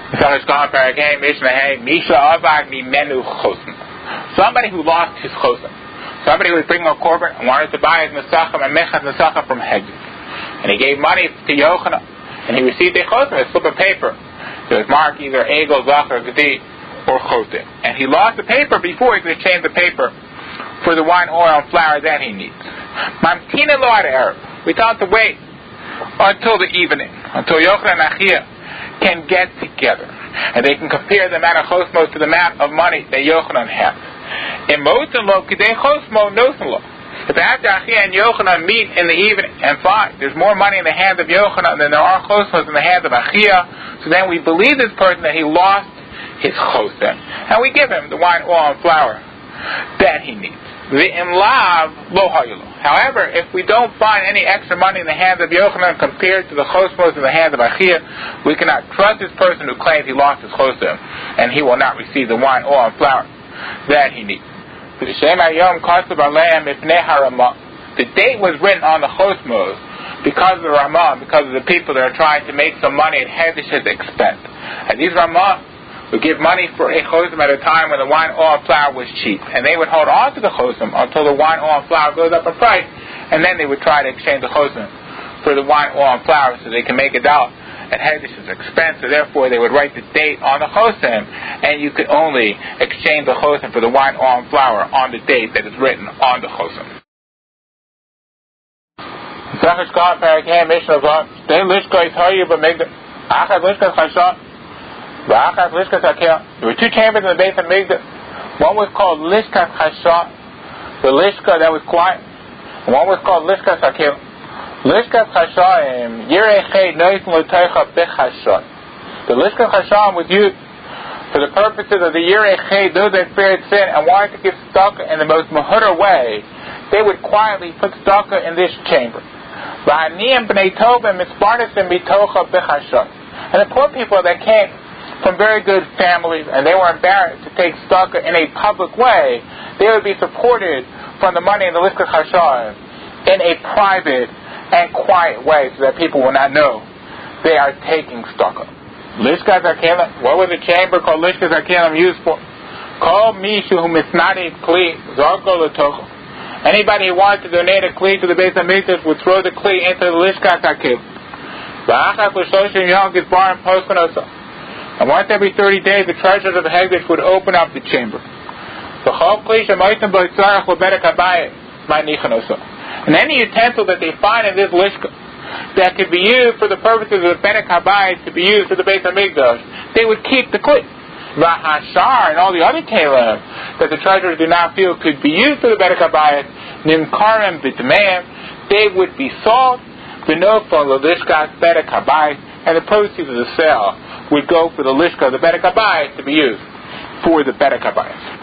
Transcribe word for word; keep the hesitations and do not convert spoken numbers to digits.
Somebody who lost his chosim. Somebody who was bringing a korban and wanted to buy his nesachim and mechas nesachim from Hegdish. And he gave money to Yochanan. And he received a chosim, a slip of paper. So it was marked either Egel, Zachar, Gedi, or chosim. And he lost the paper before he could exchange the paper for the wine, oil, and flour that he needs. Mamtina lo ad Arab. We tell him to wait until the evening, until Yochanan and Achia can get together, and they can compare the amount of chosmos to the amount of money that Yochanan has. In Moten lo kidei chosmo nosen lo. If after Achia and Yochanan meet in the evening and find there's more money in the hand of Yochanan than there are chosmos in the hand of Achia, so then we believe this person that he lost his chosim, and we give him the wine, oil, and flour that he needs. However, if we don't find any extra money in the hands of Yochanan compared to the chosmos in the hands of Achia, we cannot trust this person who claims he lost his chosim, and he will not receive the wine, oil, and flour that he needs. The date was written on the chosmos because of the Ramah, because of the people that are trying to make some money at Hegdish's expense. And these Ramah would give money for a chosim at a time when the wine, oil, and flour was cheap, and they would hold on to the chosim until the wine, oil, and flour goes up in price, and then they would try to exchange the chosim for the wine, oil, and flour so they can make it out at Hegdish's expense. So therefore, they would write the date on the chosim, and you could only exchange the chosim for the wine, oil, and flour on the date that is written on the chosim. There were two chambers in the base of Migdash. One was called Lishkas Chashah, the Lishka that was quiet, and one was called Lishkas Hakil. Lishkas Chashah, Yirei Chay Noisen L'Teicha B'Chashah. The Lishkas Chashah was used for the purposes of the Yirei Chay, those that feared sin and wanted to give tzedakah in the most mahudar way. They would quietly put tzedakah in this chamber. V'aniyim B'nei Tovim Mitzparnasim B'Tocha B'Chashah. And the poor people that came from very good families, and they were embarrassed to take tzedakah in a public way, they would be supported from the money in the Lishkas Chashah in a private and quiet way, so that people will not know they are taking tzedakah. Lishkas Hakelim, what was the chamber called Lishkas Hakelim used for? Called Mishu Hu Mitznadi Kli Zarko L'Tocho. Anybody who wanted to donate a kli to the Beis HaMikdash would throw the kli into the Lishkas Hakelim. V'achas L'Shoshim Yom Gizbar and Poskanasa. And once every thirty days, the treasurers of the Hegdish would open up the chamber. And any utensil that they find in this lishka that could be used for the purposes of the Bedek Habayit to be used for the Beis HaMikdash, they would keep the kli. V'hashar and all the other kelim that the treasurers do not feel could be used for the Bedek Habayit, nimkarim b'dmeim, they would be sold, v'nofon l'lishkas Bedek Habayit, and the proceeds of the sale would go for the lishka, the Bedek Habayit, to be used for the Bedek Habayit.